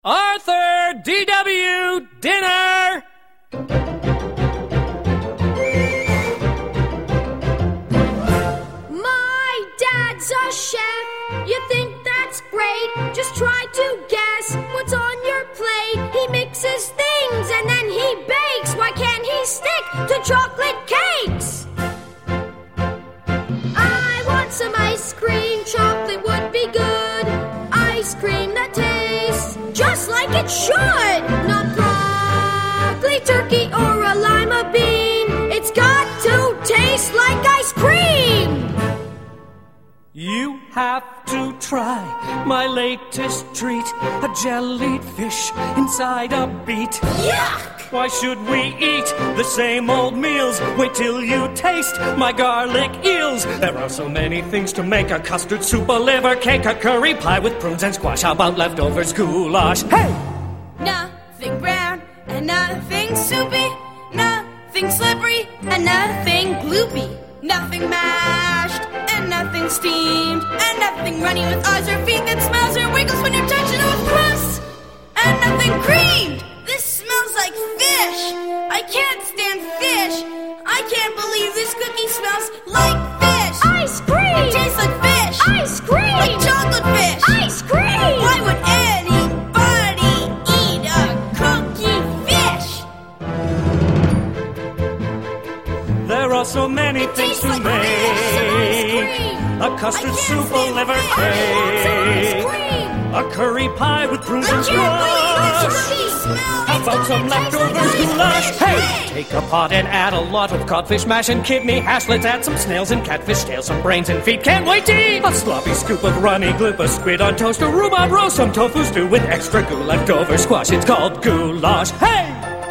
Arthur, DW, dinner! My dad's a chef. You think that's great? Just try to guess what's on your plate. He mixes things and then he bakes. Why can't he stick to chocolate cakes? I want some ice cream. Chocolate would be good. Ice cream that tastes just like it should. Not broccoli, turkey, or a lima bean. It's got to taste like ice cream. You have to try my latest treat, a jellied fish inside a beet. Yuck! Why should we eat the same old meals? Wait till you taste my garlic eels. There are so many things to make: a custard soup, a liver cake, a curry pie with prunes and squash. How about leftovers goulash? Hey! Nothing brown and nothing soupy, nothing slippery and nothing gloopy, nothing mashed and nothing steamed, and nothing runny with eyes or feet that smells or wiggles when you're touching it with crust, and nothing creamed. This smells like fish. I can't stand fish. I can't believe this cookie smells like fish. Ice cream! It tastes like fish. Ice cream! Like chocolate fish. Ice cream! Why would anybody eat a cookie fish? There are so many things to Tastes like make: fish and ice cream. a custard I can't soup, a stand liver fish. cake, Ice cream! a curry pie with prunes I and can't believe this squash. cookie smells. How about some leftovers goulash? Hey! Take a pot and add a lot of codfish mash and kidney hash. Let's add some snails and catfish tails, some brains and feet. Can't wait to eat a sloppy scoop of runny gloop, a squid on toast, a rhubarb roast, some tofu stew with extra goo left over squash. It's called goulash. Hey!